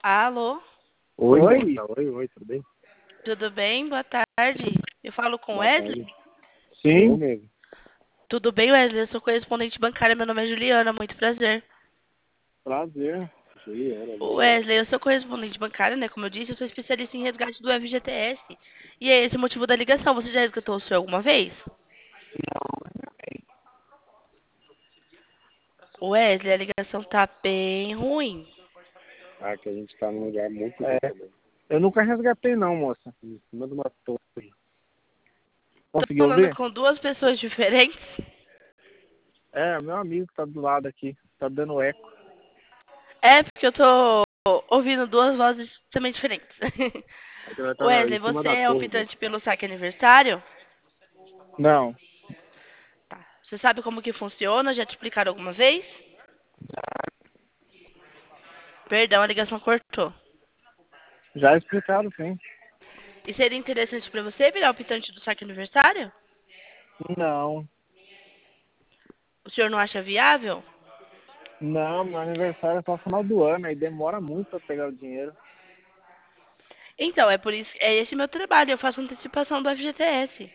Alô, Oi, Oi. moça. Oi, tudo bem? tudo bem? Boa tarde. Eu falo com Boa Wesley? tarde. Sim. Eu mesmo. Tudo bem, Wesley? Eu sou correspondente bancária, meu nome é Juliana, muito prazer. Prazer. Juliana. Wesley, eu sou correspondente bancária, né? Como eu disse, eu sou especialista em resgate do FGTS. E é esse o motivo da ligação. Você já resgatou o seu alguma vez? Wesley, a ligação tá bem ruim. Ah, que a gente tá num lugar muito É. também. Eu nunca resgatei não, moça. Em cima de uma torre. Tô Conseguiu falando ouvir? com duas pessoas diferentes. É, meu amigo que tá do lado aqui. Tá dando eco. É, porque eu tô ouvindo duas vozes também diferentes. Aí ela tá em Wesley, cima você da é torre, moça. optante pelo saque aniversário? Não. Tá. Você sabe como que funciona? Já te explicaram alguma vez? Perdão, a ligação cortou. Já explicaram, sim. E seria interessante para você virar optante do saque aniversário? Não. O senhor não acha viável? Não, meu aniversário é só no final do ano. Aí demora muito pra pegar o dinheiro. Então, é por isso, é esse meu trabalho, eu faço antecipação do FGTS.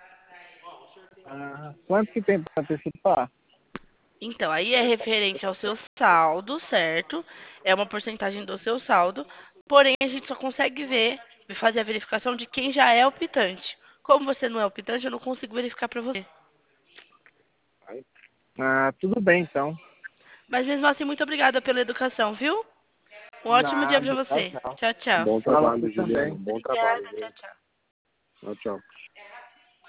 Ah, quanto que tem pra antecipar? Então, aí é referente ao seu saldo, certo? É uma porcentagem do seu saldo, porém a gente só consegue ver e fazer a verificação de quem já é optante. Como você não é optante, eu não consigo verificar para você. Ah, tudo bem então. Mas mesmo assim, muito obrigada pela educação, viu? Um ótimo dia para Nada. Tchau, você. tchau. Tchau, tchau. Bom Pra trabalho, você também. Juliana. Bom trabalho, Obrigada, viu? tchau, tchau. Tchau, tchau.